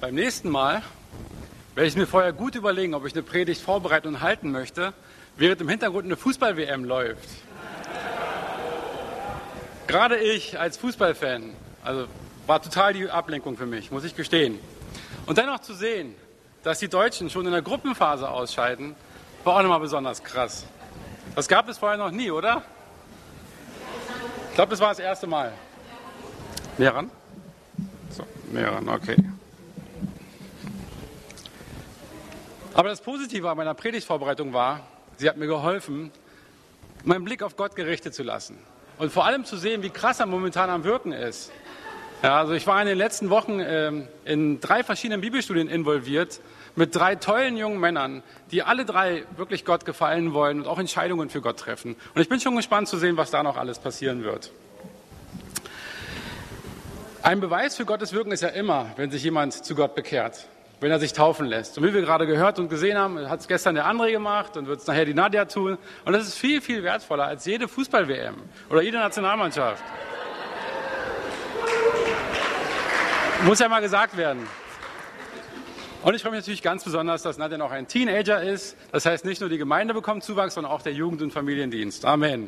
Beim nächsten Mal werde ich mir vorher gut überlegen, ob ich eine Predigt vorbereiten und halten möchte, während im Hintergrund eine Fußball-WM läuft. Gerade ich als Fußballfan, also war total die Ablenkung für mich, muss ich gestehen. Und dennoch zu sehen, dass die Deutschen schon in der Gruppenphase ausscheiden, war auch nochmal besonders krass. Das gab es vorher noch nie, oder? Ich glaube, das war das erste Mal. Näher ran? So, näher ran, okay. Aber das Positive an meiner Predigtvorbereitung war, sie hat mir geholfen, meinen Blick auf Gott gerichtet zu lassen. Und vor allem zu sehen, wie krass er momentan am Wirken ist. Ja, also ich war in den letzten Wochen in 3 verschiedenen Bibelstudien involviert, mit 3 tollen jungen Männern, die alle 3 wirklich Gott gefallen wollen und auch Entscheidungen für Gott treffen. Und ich bin schon gespannt zu sehen, was da noch alles passieren wird. Ein Beweis für Gottes Wirken ist ja immer, wenn sich jemand zu Gott bekehrt, wenn er sich taufen lässt. Und wie wir gerade gehört und gesehen haben, hat es gestern der André gemacht und wird es nachher die Nadja tun. Und das ist viel, viel wertvoller als jede Fußball-WM oder jede Nationalmannschaft. Muss ja mal gesagt werden. Und ich freue mich natürlich ganz besonders, dass Nadja noch ein Teenager ist. Das heißt, nicht nur die Gemeinde bekommt Zuwachs, sondern auch der Jugend- und Familiendienst. Amen.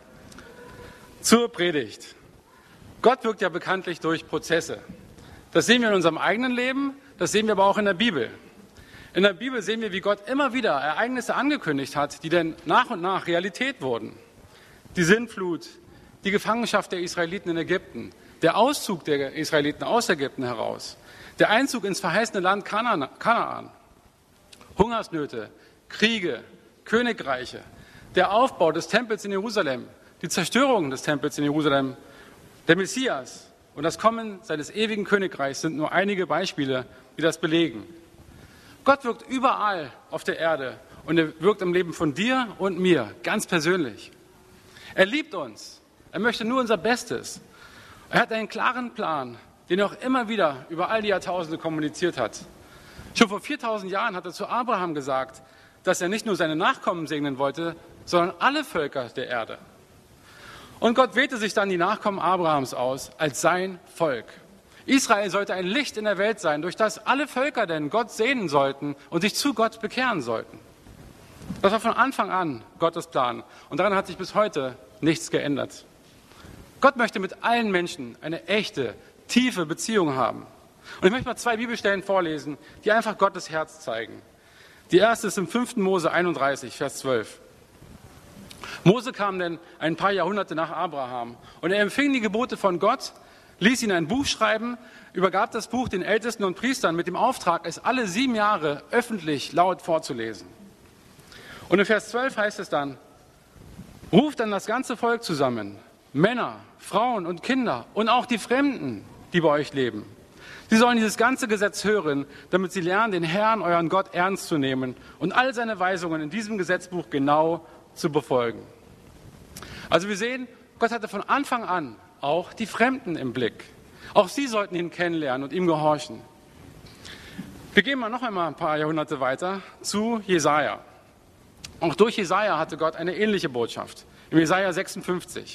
Zur Predigt. Gott wirkt ja bekanntlich durch Prozesse. Das sehen wir in unserem eigenen Leben, das sehen wir aber auch in der Bibel. In der Bibel sehen wir, wie Gott immer wieder Ereignisse angekündigt hat, die dann nach und nach Realität wurden. Die Sintflut, die Gefangenschaft der Israeliten in Ägypten, der Auszug der Israeliten aus Ägypten heraus, der Einzug ins verheißene Land Kanaan, Hungersnöte, Kriege, Königreiche, der Aufbau des Tempels in Jerusalem, die Zerstörung des Tempels in Jerusalem, der Messias und das Kommen seines ewigen Königreichs sind nur einige Beispiele, die das belegen. Gott wirkt überall auf der Erde und er wirkt im Leben von dir und mir, ganz persönlich. Er liebt uns, er möchte nur unser Bestes. Er hat einen klaren Plan, den er auch immer wieder über all die Jahrtausende kommuniziert hat. Schon vor 4000 Jahren hat er zu Abraham gesagt, dass er nicht nur seine Nachkommen segnen wollte, sondern alle Völker der Erde. Und Gott wählte sich dann die Nachkommen Abrahams aus als sein Volk. Israel sollte ein Licht in der Welt sein, durch das alle Völker denn Gott sehnen sollten und sich zu Gott bekehren sollten. Das war von Anfang an Gottes Plan und daran hat sich bis heute nichts geändert. Gott möchte mit allen Menschen eine echte, tiefe Beziehung haben. Und ich möchte mal 2 Bibelstellen vorlesen, die einfach Gottes Herz zeigen. Die erste ist im 5. Mose 31, Vers 12. Mose kam denn ein paar Jahrhunderte nach Abraham und er empfing die Gebote von Gott, ließ ihn ein Buch schreiben, übergab das Buch den Ältesten und Priestern mit dem Auftrag, es alle 7 Jahre öffentlich laut vorzulesen. Und in Vers 12 heißt es dann, ruft dann das ganze Volk zusammen, Männer, Frauen und Kinder und auch die Fremden, die bei euch leben. Sie sollen dieses ganze Gesetz hören, damit sie lernen, den Herrn, euren Gott, ernst zu nehmen und all seine Weisungen in diesem Gesetzbuch genau zu befolgen. Also wir sehen, Gott hatte von Anfang an auch die Fremden im Blick. Auch sie sollten ihn kennenlernen und ihm gehorchen. Wir gehen mal noch einmal ein paar Jahrhunderte weiter zu Jesaja. Auch durch Jesaja hatte Gott eine ähnliche Botschaft. Im Jesaja 56.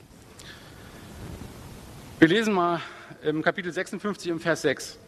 Wir lesen mal im Kapitel 56 im Vers 6.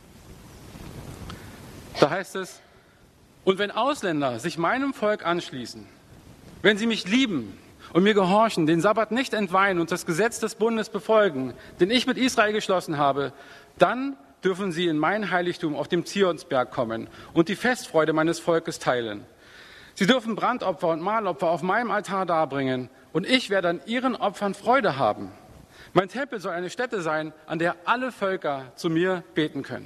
Da heißt es, und wenn Ausländer sich meinem Volk anschließen, wenn sie mich lieben und mir gehorchen, den Sabbat nicht entweihen und das Gesetz des Bundes befolgen, den ich mit Israel geschlossen habe, dann dürfen sie in mein Heiligtum auf dem Zionsberg kommen und die Festfreude meines Volkes teilen. Sie dürfen Brandopfer und Mahlopfer auf meinem Altar darbringen und ich werde an ihren Opfern Freude haben. Mein Tempel soll eine Stätte sein, an der alle Völker zu mir beten können.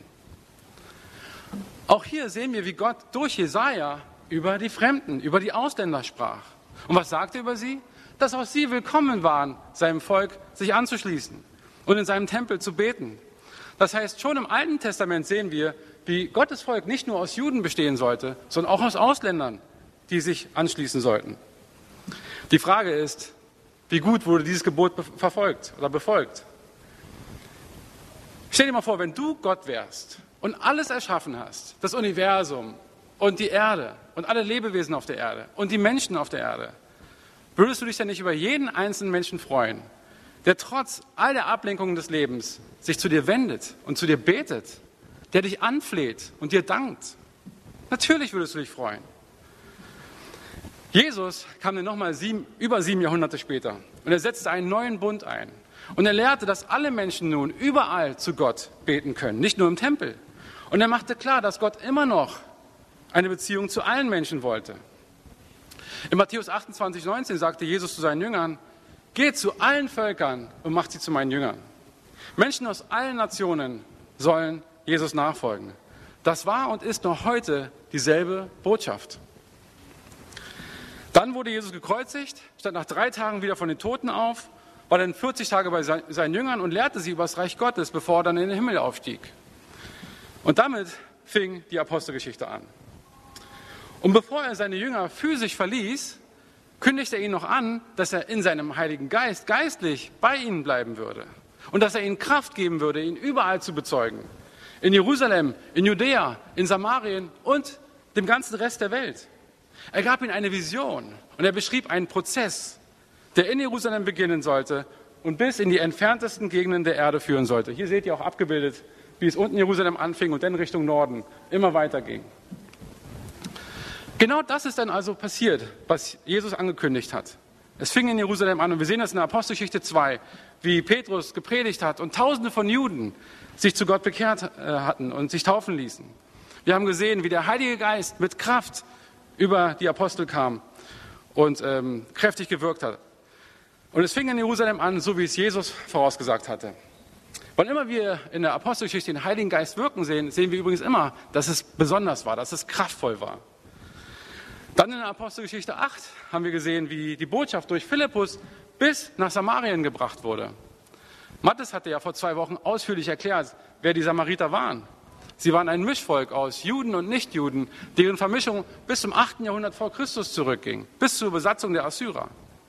Auch hier sehen wir, wie Gott durch Jesaja über die Fremden, über die Ausländer sprach. Und was sagte er über sie? Dass auch sie willkommen waren, seinem Volk sich anzuschließen und in seinem Tempel zu beten. Das heißt, schon im Alten Testament sehen wir, wie Gottes Volk nicht nur aus Juden bestehen sollte, sondern auch aus Ausländern, die sich anschließen sollten. Die Frage ist, wie gut wurde dieses Gebot verfolgt oder befolgt? Stell dir mal vor, wenn du Gott wärst und alles erschaffen hast, das Universum und die Erde und alle Lebewesen auf der Erde und die Menschen auf der Erde, würdest du dich denn nicht über jeden einzelnen Menschen freuen, der trotz all der Ablenkungen des Lebens sich zu dir wendet und zu dir betet, der dich anfleht und dir dankt. Natürlich würdest du dich freuen. Jesus kam dann nochmal über 7 Jahrhunderte später und er setzte einen neuen Bund ein. Und er lehrte, dass alle Menschen nun überall zu Gott beten können, nicht nur im Tempel. Und er machte klar, dass Gott immer noch eine Beziehung zu allen Menschen wollte. In Matthäus 28,19 sagte Jesus zu seinen Jüngern: Geht zu allen Völkern und macht sie zu meinen Jüngern. Menschen aus allen Nationen sollen Jesus nachfolgen. Das war und ist noch heute dieselbe Botschaft. Dann wurde Jesus gekreuzigt, stand nach 3 Tagen wieder von den Toten auf, war dann 40 Tage bei seinen Jüngern und lehrte sie über das Reich Gottes, bevor er dann in den Himmel aufstieg. Und damit fing die Apostelgeschichte an. Und bevor er seine Jünger physisch verließ, kündigte er ihnen noch an, dass er in seinem Heiligen Geist geistlich bei ihnen bleiben würde. Und dass er ihnen Kraft geben würde, ihn überall zu bezeugen. In Jerusalem, in Judäa, in Samarien und dem ganzen Rest der Welt. Er gab ihnen eine Vision und er beschrieb einen Prozess, der in Jerusalem beginnen sollte und bis in die entferntesten Gegenden der Erde führen sollte. Hier seht ihr auch abgebildet, wie es unten in Jerusalem anfing und dann Richtung Norden immer weiter ging. Genau das ist dann also passiert, was Jesus angekündigt hat. Es fing in Jerusalem an und wir sehen das in der Apostelgeschichte 2, wie Petrus gepredigt hat und Tausende von Juden sich zu Gott bekehrt hatten und sich taufen ließen. Wir haben gesehen, wie der Heilige Geist mit Kraft über die Apostel kam und kräftig gewirkt hat. Und es fing in Jerusalem an, so wie es Jesus vorausgesagt hatte. Wann immer wir in der Apostelgeschichte den Heiligen Geist wirken sehen, sehen wir übrigens immer, dass es besonders war, dass es kraftvoll war. Dann in der Apostelgeschichte 8 haben wir gesehen, wie die Botschaft durch Philippus bis nach Samarien gebracht wurde. Mattes hatte ja vor 2 Wochen ausführlich erklärt, wer die Samariter waren. Sie waren ein Mischvolk aus Juden und Nichtjuden, deren Vermischung bis zum 8. Jahrhundert vor Christus zurückging, bis zur Besatzung der Assyrer.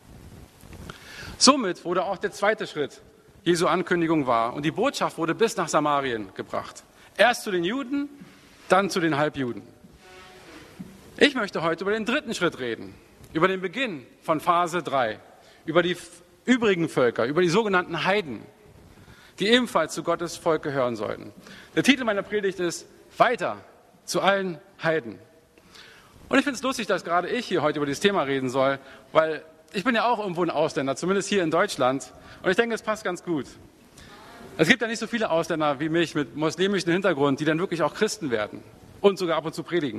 Somit wurde auch der zweite Schritt Jesu Ankündigung wahr und die Botschaft wurde bis nach Samarien gebracht. Erst zu den Juden, dann zu den Halbjuden. Ich möchte heute über den dritten Schritt reden, über den Beginn von Phase 3, über die übrigen Völker, über die sogenannten Heiden, die ebenfalls zu Gottes Volk gehören sollten. Der Titel meiner Predigt ist Weiter zu allen Heiden. Und ich finde es lustig, dass gerade ich hier heute über dieses Thema reden soll, weil ich bin ja auch irgendwo ein Ausländer, zumindest hier in Deutschland. Und ich denke, es passt ganz gut. Es gibt ja nicht so viele Ausländer wie mich mit muslimischem Hintergrund, die dann wirklich auch Christen werden und sogar ab und zu predigen.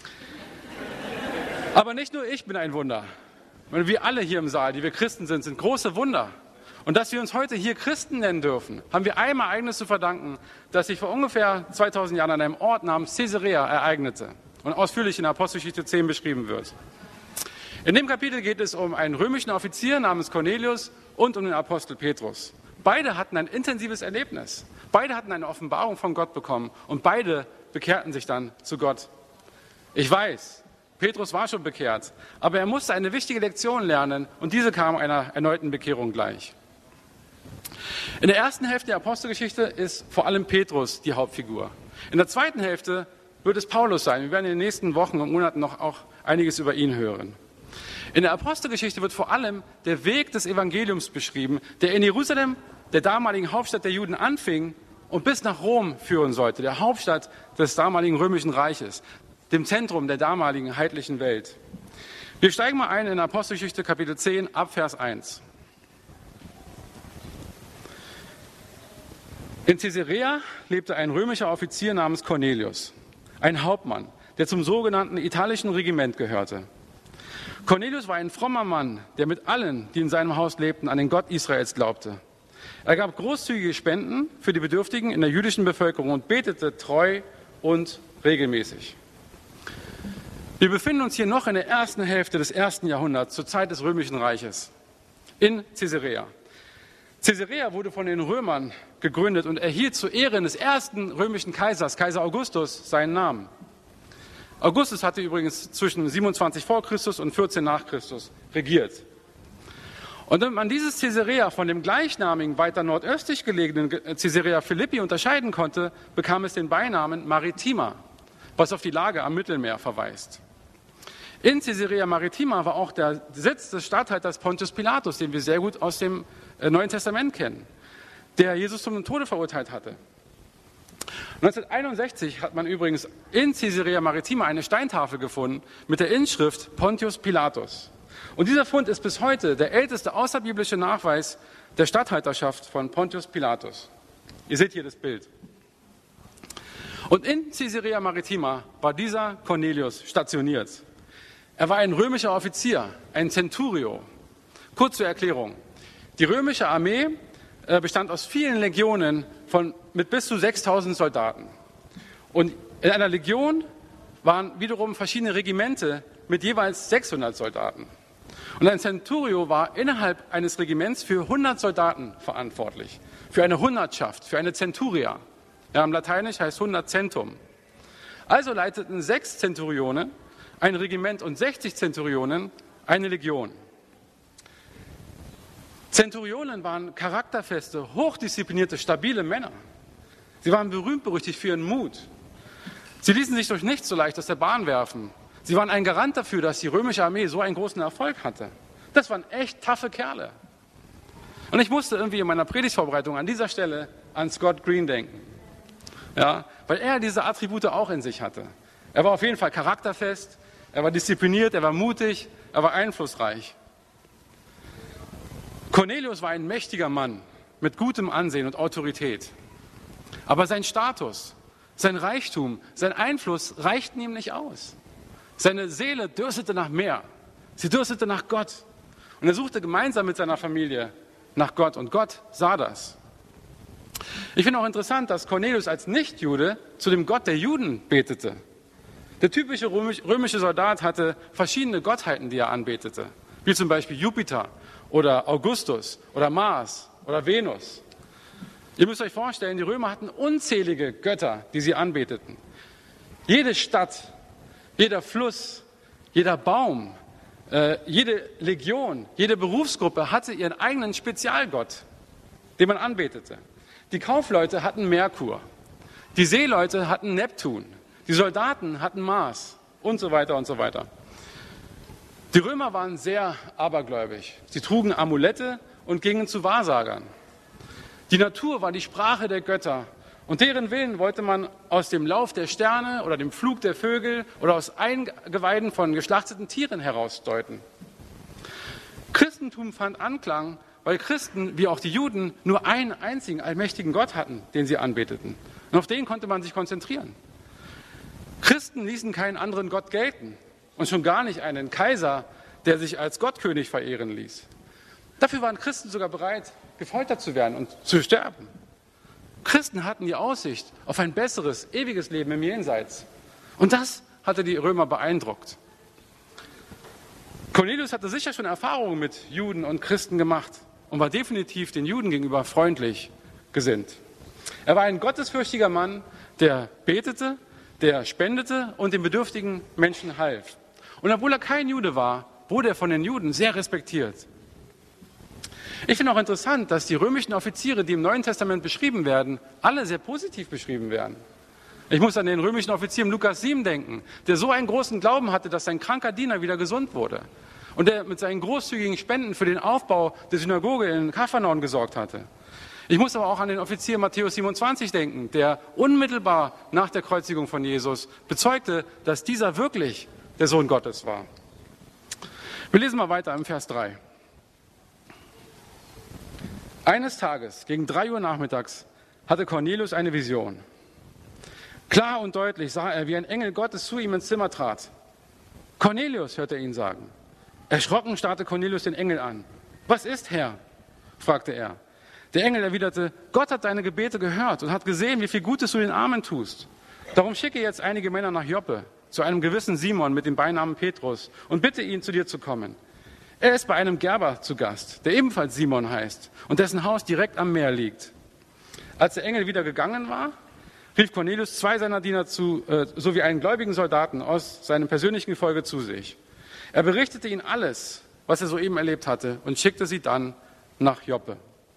Aber nicht nur ich bin ein Wunder. Wir alle hier im Saal, die wir Christen sind, sind große Wunder. Und dass wir uns heute hier Christen nennen dürfen, haben wir einem Ereignis zu verdanken, das sich vor ungefähr 2000 Jahren an einem Ort namens Caesarea ereignete und ausführlich in der Apostelgeschichte 10 beschrieben wird. In dem Kapitel geht es um einen römischen Offizier namens Cornelius und um den Apostel Petrus. Beide hatten ein intensives Erlebnis. Beide hatten eine Offenbarung von Gott bekommen und beide bekehrten sich dann zu Gott. Ich weiß, Petrus war schon bekehrt, aber er musste eine wichtige Lektion lernen und diese kam einer erneuten Bekehrung gleich. In der ersten Hälfte der Apostelgeschichte ist vor allem Petrus die Hauptfigur. In der zweiten Hälfte wird es Paulus sein. Wir werden in den nächsten Wochen und Monaten noch auch einiges über ihn hören. In der Apostelgeschichte wird vor allem der Weg des Evangeliums beschrieben, der in Jerusalem, der damaligen Hauptstadt der Juden, anfing und bis nach Rom führen sollte, der Hauptstadt des damaligen römischen Reiches, dem Zentrum der damaligen heidlichen Welt. Wir steigen mal ein in Apostelgeschichte Kapitel 10 ab Vers 1. In Caesarea lebte ein römischer Offizier namens Cornelius, ein Hauptmann, der zum sogenannten italischen Regiment gehörte. Cornelius war ein frommer Mann, der mit allen, die in seinem Haus lebten, an den Gott Israels glaubte. Er gab großzügige Spenden für die Bedürftigen in der jüdischen Bevölkerung und betete treu und regelmäßig. Wir befinden uns hier noch in der ersten Hälfte des 1. Jahrhunderts, zur Zeit des Römischen Reiches, in Caesarea. Caesarea wurde von den Römern gegründet und erhielt zu Ehren des ersten römischen Kaisers, Kaiser Augustus, seinen Namen. Augustus hatte übrigens zwischen 27 vor Christus und 14 nach Christus regiert. Und wenn man dieses Caesarea von dem gleichnamigen, weiter nordöstlich gelegenen Caesarea Philippi unterscheiden konnte, bekam es den Beinamen Maritima, was auf die Lage am Mittelmeer verweist. In Caesarea Maritima war auch der Sitz des Statthalters Pontius Pilatus, den wir sehr gut aus dem Neuen Testament kennen, der Jesus zum Tode verurteilt hatte. 1961 hat man übrigens in Caesarea Maritima eine Steintafel gefunden mit der Inschrift Pontius Pilatus. Und dieser Fund ist bis heute der älteste außerbiblische Nachweis der Statthalterschaft von Pontius Pilatus. Ihr seht hier das Bild. Und in Caesarea Maritima war dieser Cornelius stationiert. Er war ein römischer Offizier, ein Centurio. Kurz zur Erklärung. Die römische Armee bestand aus vielen Legionen mit bis zu 6.000 Soldaten. Und in einer Legion waren wiederum verschiedene Regimente mit jeweils 600 Soldaten. Und ein Centurio war innerhalb eines Regiments für 100 Soldaten verantwortlich, für eine Hundertschaft, für eine Centuria. Ja, im Lateinisch heißt 100 Centum. Also leiteten 6 Centurionen ein Regiment und 60 Centurionen eine Legion. Centurionen waren charakterfeste, hochdisziplinierte, stabile Männer. Sie waren berühmt-berüchtigt für ihren Mut. Sie ließen sich durch nichts so leicht aus der Bahn werfen. Sie waren ein Garant dafür, dass die römische Armee so einen großen Erfolg hatte. Das waren echt taffe Kerle. Und ich musste irgendwie in meiner Predigtvorbereitung an dieser Stelle an Scott Green denken. Ja, weil er diese Attribute auch in sich hatte. Er war auf jeden Fall charakterfest, er war diszipliniert, er war mutig, er war einflussreich. Cornelius war ein mächtiger Mann mit gutem Ansehen und Autorität. Aber sein Status, sein Reichtum, sein Einfluss reichten ihm nicht aus. Seine Seele dürstete nach mehr. Sie dürstete nach Gott. Und er suchte gemeinsam mit seiner Familie nach Gott. Und Gott sah das. Ich finde auch interessant, dass Cornelius als Nichtjude zu dem Gott der Juden betete. Der typische römische Soldat hatte verschiedene Gottheiten, die er anbetete. Wie zum Beispiel Jupiter oder Augustus oder Mars oder Venus. Ihr müsst euch vorstellen, die Römer hatten unzählige Götter, die sie anbeteten. Jede Stadt, jeder Fluss, jeder Baum, jede Legion, jede Berufsgruppe hatte ihren eigenen Spezialgott, den man anbetete. Die Kaufleute hatten Merkur, die Seeleute hatten Neptun, die Soldaten hatten Mars und so weiter und so weiter. Die Römer waren sehr abergläubig. Sie trugen Amulette und gingen zu Wahrsagern. Die Natur war die Sprache der Götter und deren Willen wollte man aus dem Lauf der Sterne oder dem Flug der Vögel oder aus Eingeweiden von geschlachteten Tieren herausdeuten. Christentum fand Anklang, weil Christen, wie auch die Juden, nur einen einzigen allmächtigen Gott hatten, den sie anbeteten. Und auf den konnte man sich konzentrieren. Christen ließen keinen anderen Gott gelten und schon gar nicht einen Kaiser, der sich als Gottkönig verehren ließ. Dafür waren Christen sogar bereit, gefoltert zu werden und zu sterben. Christen hatten die Aussicht auf ein besseres, ewiges Leben im Jenseits. Und das hatte die Römer beeindruckt. Cornelius hatte sicher schon Erfahrungen mit Juden und Christen gemacht und war definitiv den Juden gegenüber freundlich gesinnt. Er war ein gottesfürchtiger Mann, der betete, der spendete und den bedürftigen Menschen half. Und obwohl er kein Jude war, wurde er von den Juden sehr respektiert. Ich finde auch interessant, dass die römischen Offiziere, die im Neuen Testament beschrieben werden, alle sehr positiv beschrieben werden. Ich muss an den römischen Offizier im Lukas 7 denken, der so einen großen Glauben hatte, dass sein kranker Diener wieder gesund wurde. Und der mit seinen großzügigen Spenden für den Aufbau der Synagoge in Kapharnaum gesorgt hatte. Ich muss aber auch an den Offizier Matthäus 27 denken, der unmittelbar nach der Kreuzigung von Jesus bezeugte, dass dieser wirklich der Sohn Gottes war. Wir lesen mal weiter im Vers 3. Eines Tages, gegen 3 Uhr nachmittags, hatte Cornelius eine Vision. Klar und deutlich sah er, wie ein Engel Gottes zu ihm ins Zimmer trat. Cornelius, hörte er ihn sagen. Erschrocken starrte Cornelius den Engel an. Was ist, Herr? Fragte er. Der Engel erwiderte, Gott hat deine Gebete gehört und hat gesehen, wie viel Gutes du den Armen tust. Darum schicke jetzt einige Männer nach Joppe, zu einem gewissen Simon mit dem Beinamen Petrus, und bitte ihn, zu dir zu kommen. Er ist bei einem Gerber zu Gast, der ebenfalls Simon heißt und dessen Haus direkt am Meer liegt. Als der Engel wieder gegangen war, rief Cornelius 2 seiner Diener sowie einen gläubigen Soldaten aus seinem persönlichen Gefolge zu sich. Er berichtete ihnen alles, was er soeben erlebt hatte, und schickte sie dann nach Joppe.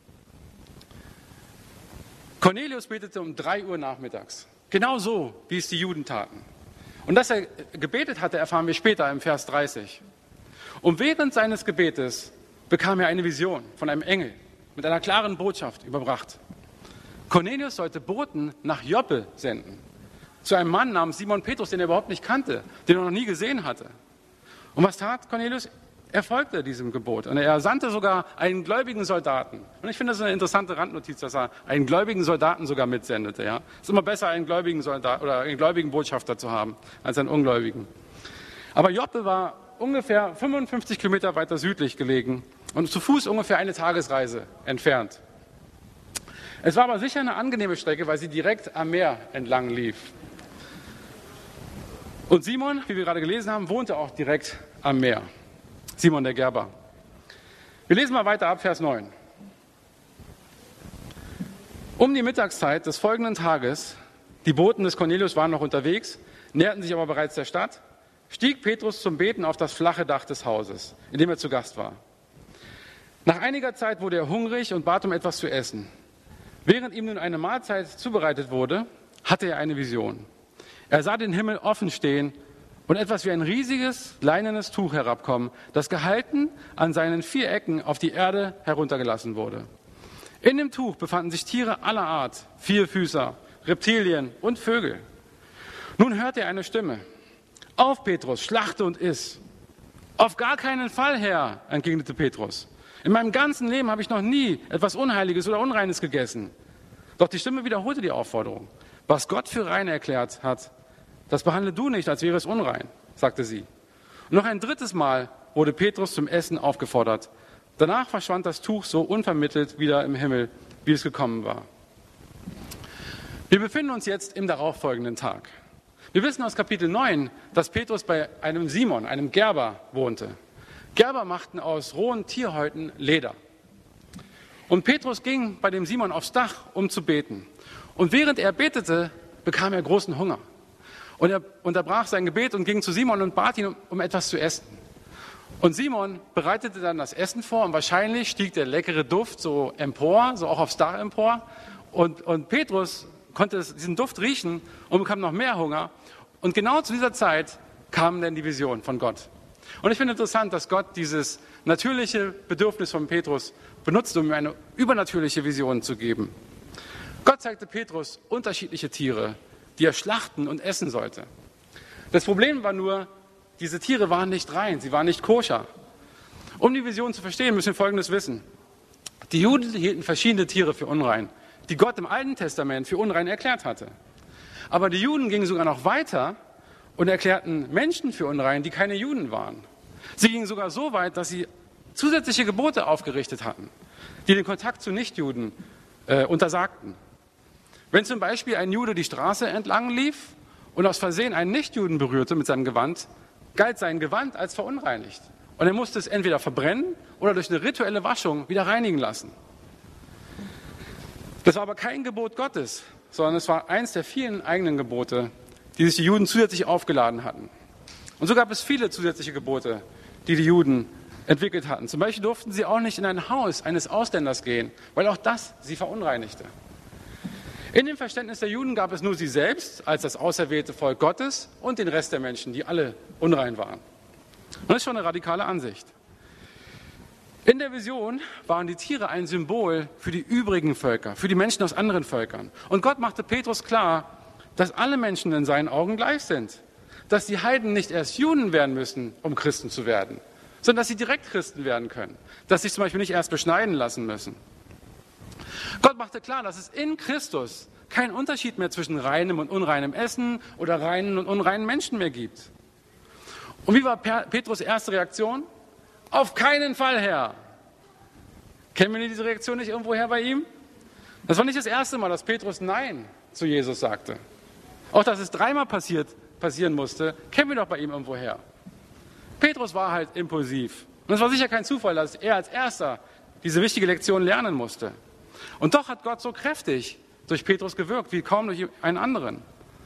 Cornelius betete um 3 Uhr nachmittags, genau so, wie es die Juden taten. Und dass er gebetet hatte, erfahren wir später im Vers 30. Und während seines Gebetes bekam er eine Vision von einem Engel mit einer klaren Botschaft überbracht. Cornelius sollte Boten nach Joppe senden. Zu einem Mann namens Simon Petrus, den er überhaupt nicht kannte, den er noch nie gesehen hatte. Und was tat Cornelius? Er folgte diesem Gebot und er sandte sogar einen gläubigen Soldaten. Und ich finde das eine interessante Randnotiz, dass er einen gläubigen Soldaten sogar mitsendete. Ja? Es ist immer besser, einen gläubigen Soldat oder einen gläubigen Botschafter zu haben, als einen ungläubigen. Aber Joppe war ungefähr 55 Kilometer weiter südlich gelegen und zu Fuß ungefähr eine Tagesreise entfernt. Es war aber sicher eine angenehme Strecke, weil sie direkt am Meer entlang lief. Und Simon, wie wir gerade gelesen haben, wohnte auch direkt am Meer. Simon der Gerber. Wir lesen mal weiter ab, Vers 9. Um die Mittagszeit des folgenden Tages, die Boten des Cornelius waren noch unterwegs, näherten sich aber bereits der Stadt, stieg Petrus zum Beten auf das flache Dach des Hauses, in dem er zu Gast war. Nach einiger Zeit wurde er hungrig und bat um etwas zu essen. Während ihm nun eine Mahlzeit zubereitet wurde, hatte er eine Vision. Er sah den Himmel offen stehen und etwas wie ein riesiges, leinenes Tuch herabkommen, das gehalten an seinen 4 Ecken auf die Erde heruntergelassen wurde. In dem Tuch befanden sich Tiere aller Art, Vierfüßer, Reptilien und Vögel. Nun hörte er eine Stimme. Auf, Petrus, schlachte und iss. Auf gar keinen Fall, Herr, entgegnete Petrus. In meinem ganzen Leben habe ich noch nie etwas Unheiliges oder Unreines gegessen. Doch die Stimme wiederholte die Aufforderung. Was Gott für rein erklärt hat, das behandle du nicht, als wäre es unrein, sagte sie. Und noch ein drittes Mal wurde Petrus zum Essen aufgefordert. Danach verschwand das Tuch so unvermittelt wieder im Himmel, wie es gekommen war. Wir befinden uns jetzt im darauffolgenden Tag. Wir wissen aus Kapitel 9, dass Petrus bei einem Simon, einem Gerber, wohnte. Gerber machten aus rohen Tierhäuten Leder. Und Petrus ging bei dem Simon aufs Dach, um zu beten. Und während er betete, bekam er großen Hunger. Und er unterbrach sein Gebet und ging zu Simon und bat ihn um etwas zu essen. Und Simon bereitete dann das Essen vor und wahrscheinlich stieg der leckere Duft so empor, so auch aufs Dach empor. Und Petrus konnte diesen Duft riechen und bekam noch mehr Hunger. Und genau zu dieser Zeit kam dann die Vision von Gott. Und ich finde interessant, dass Gott dieses natürliche Bedürfnis von Petrus benutzt, um ihm eine übernatürliche Vision zu geben. Gott zeigte Petrus unterschiedliche Tiere, die er schlachten und essen sollte. Das Problem war nur, diese Tiere waren nicht rein, sie waren nicht koscher. Um die Vision zu verstehen, müssen wir Folgendes wissen. Die Juden hielten verschiedene Tiere für unrein, die Gott im Alten Testament für unrein erklärt hatte. Aber die Juden gingen sogar noch weiter und erklärten Menschen für unrein, die keine Juden waren. Sie gingen sogar so weit, dass sie zusätzliche Gebote aufgerichtet hatten, die den Kontakt zu Nichtjuden untersagten. Wenn zum Beispiel ein Jude die Straße entlang lief und aus Versehen einen Nichtjuden berührte mit seinem Gewand, galt sein Gewand als verunreinigt. Und er musste es entweder verbrennen oder durch eine rituelle Waschung wieder reinigen lassen. Das war aber kein Gebot Gottes, sondern es war eins der vielen eigenen Gebote, die sich die Juden zusätzlich aufgeladen hatten. Und so gab es viele zusätzliche Gebote, die die Juden entwickelt hatten. Zum Beispiel durften sie auch nicht in ein Haus eines Ausländers gehen, weil auch das sie verunreinigte. In dem Verständnis der Juden gab es nur sie selbst als das auserwählte Volk Gottes und den Rest der Menschen, die alle unrein waren. Und das ist schon eine radikale Ansicht. In der Vision waren die Tiere ein Symbol für die übrigen Völker, für die Menschen aus anderen Völkern. Und Gott machte Petrus klar, dass alle Menschen in seinen Augen gleich sind. Dass die Heiden nicht erst Juden werden müssen, um Christen zu werden, sondern dass sie direkt Christen werden können. Dass sie sich zum Beispiel nicht erst beschneiden lassen müssen. Gott machte klar, dass es in Christus keinen Unterschied mehr zwischen reinem und unreinem Essen oder reinen und unreinen Menschen mehr gibt. Und wie war Petrus' erste Reaktion? Auf keinen Fall, Herr. Kennen wir diese Reaktion nicht irgendwoher bei ihm? Das war nicht das erste Mal, dass Petrus Nein zu Jesus sagte. Auch dass es 3-mal passieren musste, kennen wir doch bei ihm irgendwoher. Petrus war halt impulsiv. Und es war sicher kein Zufall, dass er als Erster diese wichtige Lektion lernen musste. Und doch hat Gott so kräftig durch Petrus gewirkt, wie kaum durch einen anderen.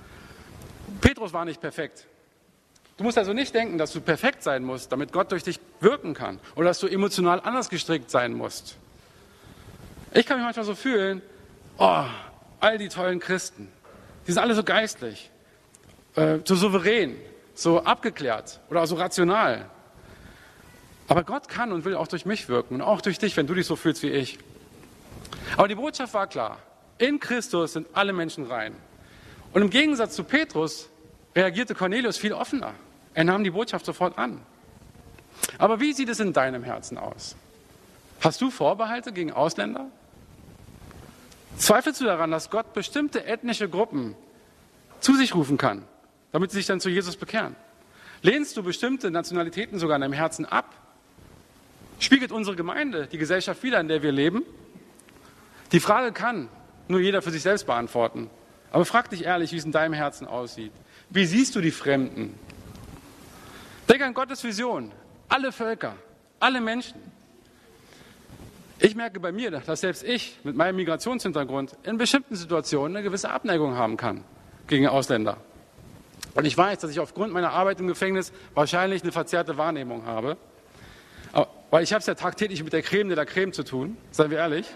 Petrus war nicht perfekt. Du musst also nicht denken, dass du perfekt sein musst, damit Gott durch dich wirken kann. Oder dass du emotional anders gestrickt sein musst. Ich kann mich manchmal so fühlen, oh, all die tollen Christen, die sind alle so geistlich, so souverän, so abgeklärt oder auch so rational. Aber Gott kann und will auch durch mich wirken und auch durch dich, wenn du dich so fühlst wie ich. Aber die Botschaft war klar. in Christus sind alle Menschen rein. Und im Gegensatz zu Petrus reagierte Cornelius viel offener. Er nahm die Botschaft sofort an. Aber wie sieht es in deinem Herzen aus? Hast du Vorbehalte gegen Ausländer? Zweifelst du daran, dass Gott bestimmte ethnische Gruppen zu sich rufen kann, damit sie sich dann zu Jesus bekehren? Lehnst du bestimmte Nationalitäten sogar in deinem Herzen ab? Spiegelt unsere Gemeinde die Gesellschaft wider, in der wir leben? Die Frage kann nur jeder für sich selbst beantworten. Aber frag dich ehrlich, wie es in deinem Herzen aussieht. Wie siehst du die Fremden? Denk an Gottes Vision. Alle Völker, alle Menschen. Ich merke bei mir, dass selbst ich mit meinem Migrationshintergrund in bestimmten Situationen eine gewisse Abneigung haben kann gegen Ausländer. Und ich weiß, dass ich aufgrund meiner Arbeit im Gefängnis wahrscheinlich eine verzerrte Wahrnehmung habe. Weil ich habe es ja tagtäglich mit der Creme de la Creme zu tun, seien wir ehrlich.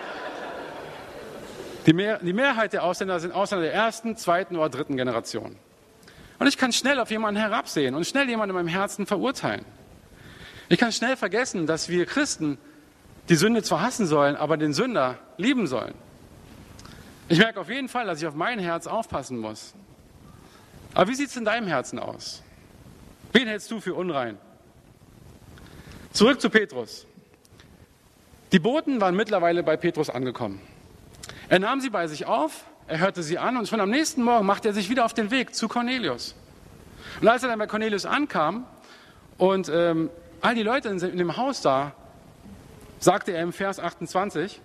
Die Mehrheit der Ausländer sind Ausländer der ersten, zweiten oder dritten Generation. Und ich kann schnell auf jemanden herabsehen und schnell jemanden in meinem Herzen verurteilen. Ich kann schnell vergessen, dass wir Christen die Sünde zwar hassen sollen, aber den Sünder lieben sollen. Ich merke auf jeden Fall, dass ich auf mein Herz aufpassen muss. Aber wie sieht es in deinem Herzen aus? Wen hältst du für unrein? Zurück zu Petrus. Die Boten waren mittlerweile bei Petrus angekommen. Er nahm sie bei sich auf, er hörte sie an und schon am nächsten Morgen machte er sich wieder auf den Weg zu Cornelius. Und als er dann bei Cornelius ankam und all die Leute in dem Haus da, sagte er im Vers 28,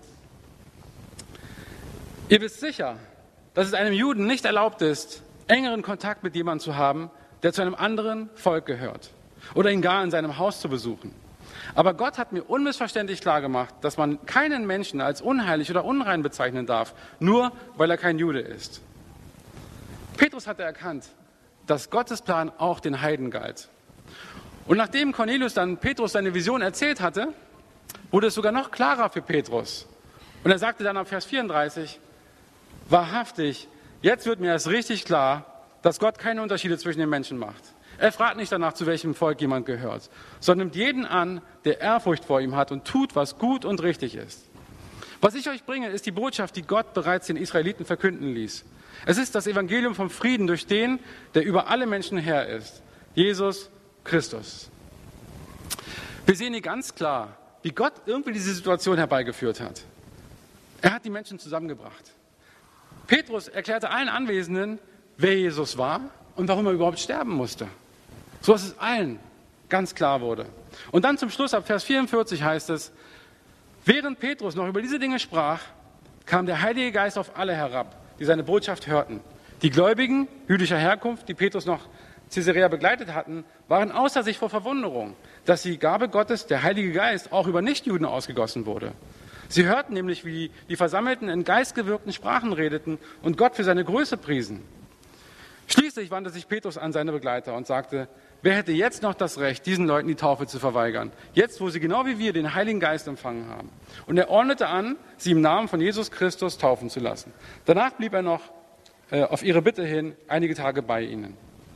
ihr wisst sicher, dass es einem Juden nicht erlaubt ist, engeren Kontakt mit jemandem zu haben, der zu einem anderen Volk gehört oder ihn gar in seinem Haus zu besuchen. Aber Gott hat mir unmissverständlich klargemacht, dass man keinen Menschen als unheilig oder unrein bezeichnen darf, nur weil er kein Jude ist. Petrus hatte erkannt, dass Gottes Plan auch den Heiden galt. Und nachdem Cornelius dann Petrus seine Vision erzählt hatte, wurde es sogar noch klarer für Petrus. Und er sagte dann ab Vers 34, wahrhaftig, jetzt wird mir erst richtig klar, dass Gott keine Unterschiede zwischen den Menschen macht. Er fragt nicht danach, zu welchem Volk jemand gehört, sondern nimmt jeden an, der Ehrfurcht vor ihm hat und tut, was gut und richtig ist. Was ich euch bringe, ist die Botschaft, die Gott bereits den Israeliten verkünden ließ. Es ist das Evangelium vom Frieden durch den, der über alle Menschen Herr ist, Jesus Christus. Wir sehen hier ganz klar, wie Gott irgendwie diese Situation herbeigeführt hat. Er hat die Menschen zusammengebracht. Petrus erklärte allen Anwesenden, wer Jesus war und warum er überhaupt sterben musste. So dass es allen ganz klar wurde. Und dann zum Schluss, ab Vers 44 heißt es, während Petrus noch über diese Dinge sprach, kam der Heilige Geist auf alle herab, die seine Botschaft hörten. Die Gläubigen jüdischer Herkunft, die Petrus noch Caesarea begleitet hatten, waren außer sich vor Verwunderung, dass die Gabe Gottes, der Heilige Geist, auch über Nichtjuden ausgegossen wurde. Sie hörten nämlich, wie die Versammelten in geistgewirkten Sprachen redeten und Gott für seine Größe priesen. Schließlich wandte sich Petrus an seine Begleiter und sagte, wer hätte jetzt noch das Recht, diesen Leuten die Taufe zu verweigern, jetzt wo sie genau wie wir den Heiligen Geist empfangen haben. Und er ordnete an, sie im Namen von Jesus Christus taufen zu lassen. Danach blieb er noch auf ihre Bitte hin einige Tage bei ihnen.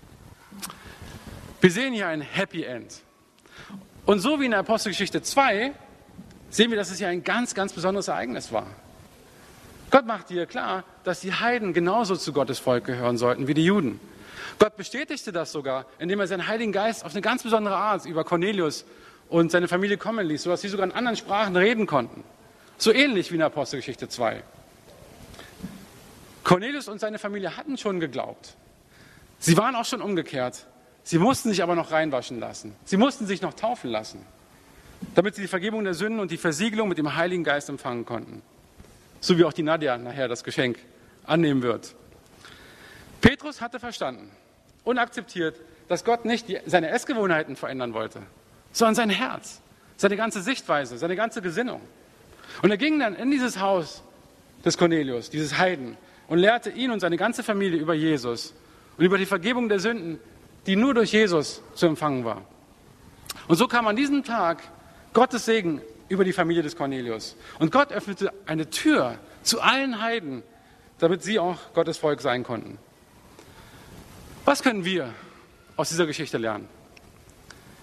Wir sehen hier ein Happy End. Und so wie in der Apostelgeschichte 2 sehen wir, dass es hier ein ganz, ganz besonderes Ereignis war. Gott macht hier klar, dass die Heiden genauso zu Gottes Volk gehören sollten wie die Juden. Gott bestätigte das sogar, indem er seinen Heiligen Geist auf eine ganz besondere Art über Cornelius und seine Familie kommen ließ, sodass sie sogar in anderen Sprachen reden konnten. So ähnlich wie in der Apostelgeschichte 2. Cornelius und seine Familie hatten schon geglaubt. Sie waren auch schon umgekehrt. Sie mussten sich aber noch reinwaschen lassen. Sie mussten sich noch taufen lassen, damit sie die Vergebung der Sünden und die Versiegelung mit dem Heiligen Geist empfangen konnten. So wie auch die Nadja nachher das Geschenk annehmen wird. Petrus hatte verstanden und akzeptiert, dass Gott nicht seine Essgewohnheiten verändern wollte, sondern sein Herz, seine ganze Sichtweise, seine ganze Gesinnung. Und er ging dann in dieses Haus des Cornelius, dieses Heiden, und lehrte ihn und seine ganze Familie über Jesus und über die Vergebung der Sünden, die nur durch Jesus zu empfangen war. Und so kam an diesem Tag Gottes Segen über die Familie des Cornelius. Und Gott öffnete eine Tür zu allen Heiden, damit sie auch Gottes Volk sein konnten. Was können wir aus dieser Geschichte lernen?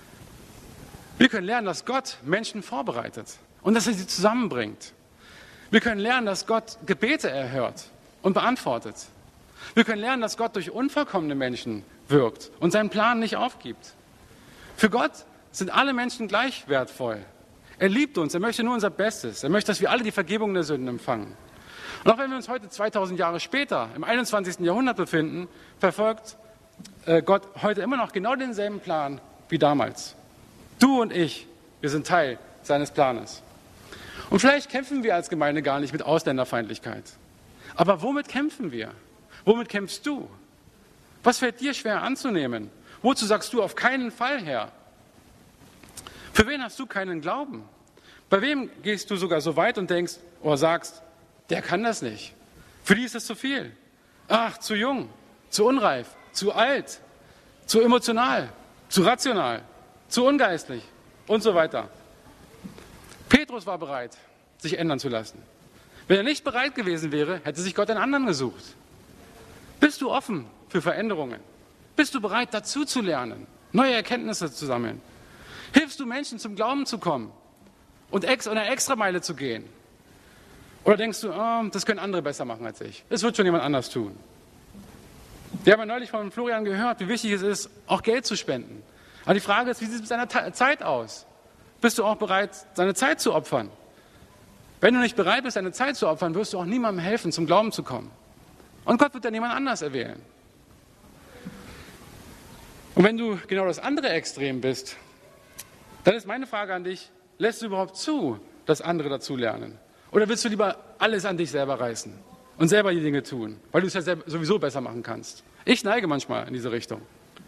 Wir können lernen, dass Gott Menschen vorbereitet und dass er sie zusammenbringt. Wir können lernen, dass Gott Gebete erhört und beantwortet. Wir können lernen, dass Gott durch unvollkommene Menschen wirkt und seinen Plan nicht aufgibt. Für Gott sind alle Menschen gleich wertvoll. Er liebt uns, er möchte nur unser Bestes. Er möchte, dass wir alle die Vergebung der Sünden empfangen. Und auch wenn wir uns heute 2000 Jahre später, im 21. Jahrhundert befinden, verfolgt Gott heute immer noch genau denselben Plan wie damals. Du und ich, wir sind Teil seines Planes. Und vielleicht kämpfen wir als Gemeinde gar nicht mit Ausländerfeindlichkeit. Aber womit kämpfen wir? Womit kämpfst du? Was fällt dir schwer anzunehmen? Wozu sagst du auf keinen Fall her? Für wen hast du keinen Glauben? Bei wem gehst du sogar so weit und denkst oder sagst, der kann das nicht. Für die ist es zu viel. Ach, zu jung, zu unreif, zu alt, zu emotional, zu rational, zu ungeistlich und so weiter. Petrus war bereit, sich ändern zu lassen. Wenn er nicht bereit gewesen wäre, hätte sich Gott einen anderen gesucht. Bist du offen für Veränderungen? Bist du bereit, dazu zu lernen, neue Erkenntnisse zu sammeln? Hilfst du Menschen, zum Glauben zu kommen und eine Extrameile zu gehen? Oder denkst du, oh, das können andere besser machen als ich. Das wird schon jemand anders tun. Wir haben ja neulich von Florian gehört, wie wichtig es ist, auch Geld zu spenden. Aber die Frage ist, wie sieht es mit deiner Zeit aus? Bist du auch bereit, deine Zeit zu opfern? Wenn du nicht bereit bist, deine Zeit zu opfern, wirst du auch niemandem helfen, zum Glauben zu kommen. Und Gott wird dann jemand anders erwählen. Und wenn du genau das andere Extrem bist, dann ist meine Frage an dich, lässt du überhaupt zu, dass andere dazu lernen? Oder willst du lieber alles an dich selber reißen und selber die Dinge tun, weil du es ja sowieso besser machen kannst? Ich neige manchmal in diese Richtung.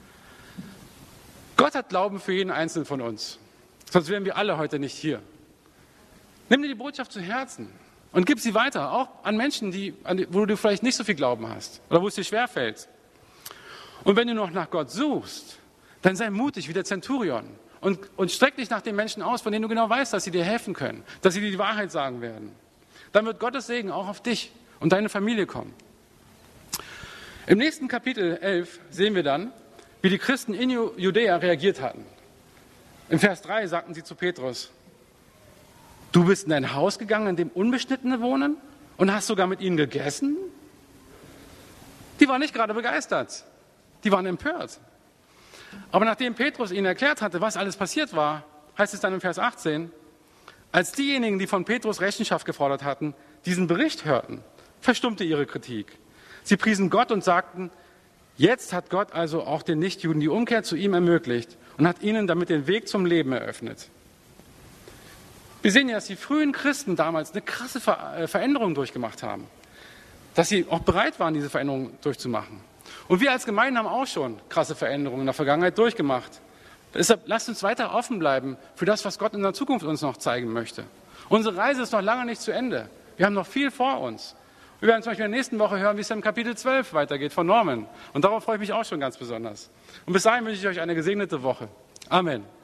Gott hat Glauben für jeden Einzelnen von uns, sonst wären wir alle heute nicht hier. Nimm dir die Botschaft zu Herzen und gib sie weiter, auch an Menschen, wo du vielleicht nicht so viel Glauben hast oder wo es dir schwerfällt. Und wenn du noch nach Gott suchst, dann sei mutig wie der Zenturion und streck dich nach den Menschen aus, von denen du genau weißt, dass sie dir helfen können, dass sie dir die Wahrheit sagen werden. Dann wird Gottes Segen auch auf dich und deine Familie kommen. Im nächsten Kapitel 11 sehen wir dann, wie die Christen in Judäa reagiert hatten. Im Vers 3 sagten sie zu Petrus, du bist in ein Haus gegangen, in dem Unbeschnittene wohnen und hast sogar mit ihnen gegessen? Die waren nicht gerade begeistert. Die waren empört. Aber nachdem Petrus ihnen erklärt hatte, was alles passiert war, heißt es dann im Vers 18, als diejenigen, die von Petrus Rechenschaft gefordert hatten, diesen Bericht hörten, verstummte ihre Kritik. Sie priesen Gott und sagten, jetzt hat Gott also auch den Nichtjuden die Umkehr zu ihm ermöglicht und hat ihnen damit den Weg zum Leben eröffnet. Wir sehen ja, dass die frühen Christen damals eine krasse Veränderung durchgemacht haben. Dass sie auch bereit waren, diese Veränderung durchzumachen. Und wir als Gemeinde haben auch schon krasse Veränderungen in der Vergangenheit durchgemacht. Deshalb lasst uns weiter offen bleiben für das, was Gott in der Zukunft uns noch zeigen möchte. Unsere Reise ist noch lange nicht zu Ende. Wir haben noch viel vor uns. Wir werden zum Beispiel in der nächsten Woche hören, wie es im Kapitel 12 weitergeht von Norman. Und darauf freue ich mich auch schon ganz besonders. Und bis dahin wünsche ich euch eine gesegnete Woche. Amen.